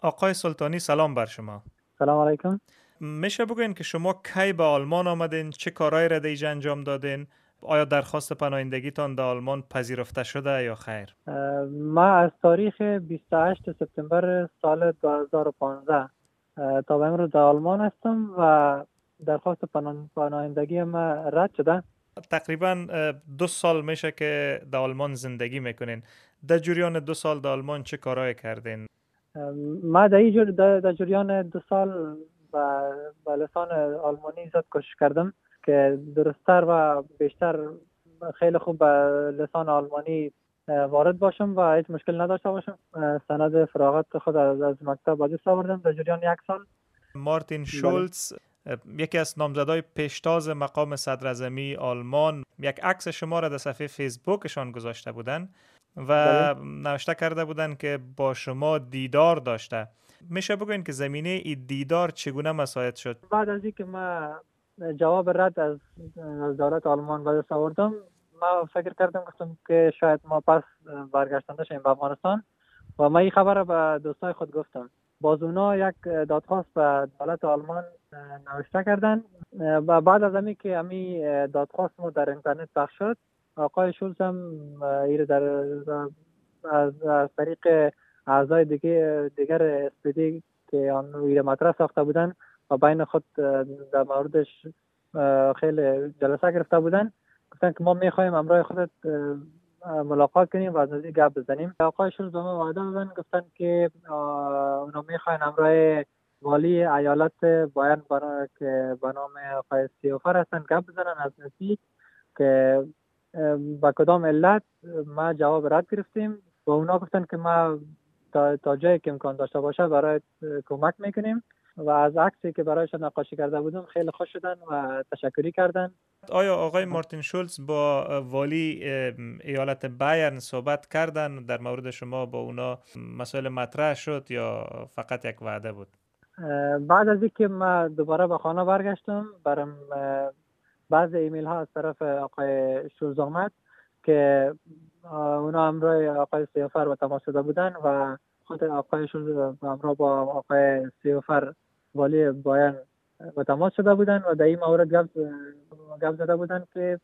آقای سلطانی سلام بر شما. سلام علیکم. میشه بگوین که شما کی به آلمان آمدین؟ چه کارهایی را دیجا انجام دادین؟ آیا درخواست پناهندگیتان در آلمان پذیرفته شده یا خیر؟ ما از تاریخ 28 سپتامبر سال 2015 تا به امروز در آلمان هستم و درخواست پناهندگی ما رد شده. تقریبا 2 سال میشه که در آلمان زندگی میکنین. در جریان 2 سال در آلمان چه کارهایی کردین؟ ما در جریان 2 سال به لسان آلمانی زیاد کوشش کردم که درستتر و بیشتر خیلی خوب به لسان آلمانی وارد باشم و هیچ مشکل نداشته باشم. سند فراغت خود از مکتب به دست آوردم در جریان 1 سال. مارتین بله. شولز، یکی از نامزدای پیشتاز مقام صدراعظمی آلمان، یک عکس شما را در صفحه فیسبوکشان گذاشته بودن بله. و نوشته کرده بودن که با شما دیدار داشته. میشه بگوین که زمینه این دیدار چگونه مساعد شد؟ بعد از اینکه ما جواب رد از دولت آلمان به دست آوردم، ما فکر کردم گفتم که شاید ما پس برگشتنده شیم به افغانستان و ما این خبر را به دوستای خود گفتم. باز اونا یک دادخواست به دولت آلمان نوشته کردن و بعد از همی که همی دادخواست ما در اینترنت پخش شد، آقای شولز هم این از طریق اعضای دیگر اسپیدی که آن روی مطرح ساخته بودن و بین خود در موردش خیلی جلسه گرفته بودن، گفتن که ما میخوایم همراه خودت ملاقات کنیم و از نزدیک گپ بزنیم. آقای شولز به ما وعده دادن، گفتن که اونا میخواین همراه والی ایالت بایرن که به نام آقای سیوفر هستن گپ بزنن از نزدیک که با کدام علت. ما جواب رد گرفتیم و اونا گفتن که ما تا جایی که امکان داشته باشه برای کمک میکنیم و از عکسی که برایشان نقاشی کرده بودم خیلی خوش شدن و تشکری کردن. آیا آقای مارتین شولز با والی ایالت بایرن صحبت کردن در مورد شما؟ با اونا مسائل مطرح شد یا فقط یک وعده بود؟ بعد از اینکه ما دوباره به خانه برگشتم، برام بعض ایمیل ها از طرف آقای شولز آمد که اونا همراه آقای سیوفر به تماس شده بودن و خود آقای شولز همراه با آقای سیوفر والی بایرن به تماس شده بودن و در این مورد گپ زده بودن که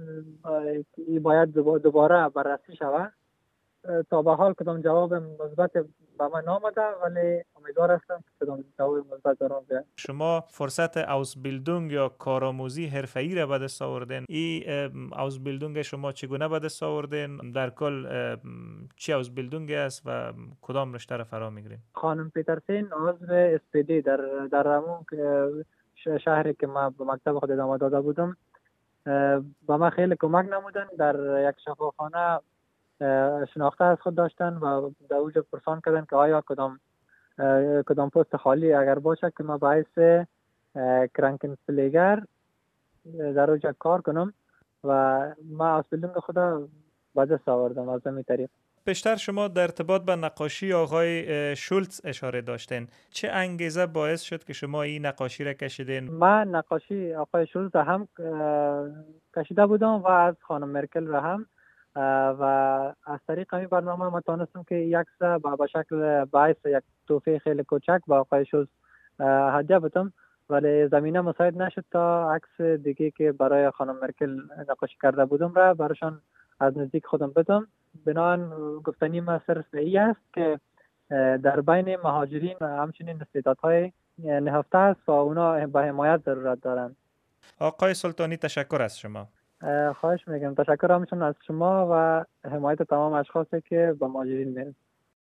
این باید دوباره بررسی شود. تا به حال کدام جواب مثبت به من نامده، ولی امیدوار هستم که کدام جواب مثبت دارم بیاد. شما فرصت اوزبیلدونگ یا کارآموزی حرفه‌ای را به دست آوردین. این اوزبیلدونگ شما چگونه به دست آوردین؟ در کل چی اوزبیلدونگ است و کدام رشته را فرا میگیرین؟ خانم پیترسین عضو اسپیدی در همون شهری که ما به مکتب خود ادامه داده بودم با ما خیلی کمک نمودن. در یک شفاخانه شناخته از خود داشتن و در اوجه پرسان کردن که آیا کدام پست خالی اگر باشه که ما باعث کرانکن پلیگر در اوجه کار کنم و ما از بیلدونگ خدا به دست آوردم از همین طریق. بیشتر شما در ارتباط به نقاشی آقای شولتز اشاره داشتین. چه انگیزه باعث شد که شما این نقاشی را کشیدین؟ من نقاشی آقای شولز هم کشیده بودم و از خانم مرکل را هم و از طریق همین برنامه ما تانستم که یک به شکل باعث یک توفیه خیلی کوچک با آقای شولز هدیه بدم، ولی زمینه مساعد نشد تا عکس دیگه که برای خانم مرکل نقاشی کرده بودم را برایشان از نزدیک خودم بدم. بنابراین گفتنی ما سر ای است که در بین مهاجرین همچنین استعدادهای نهفته است و اونا به حمایت ضرورت دارند. آقای سلطانی تشکر از شما. خواهش میگم. تشکر همچنین از شما و حمایت تمام اشخاصی که به مهاجرین میرسند.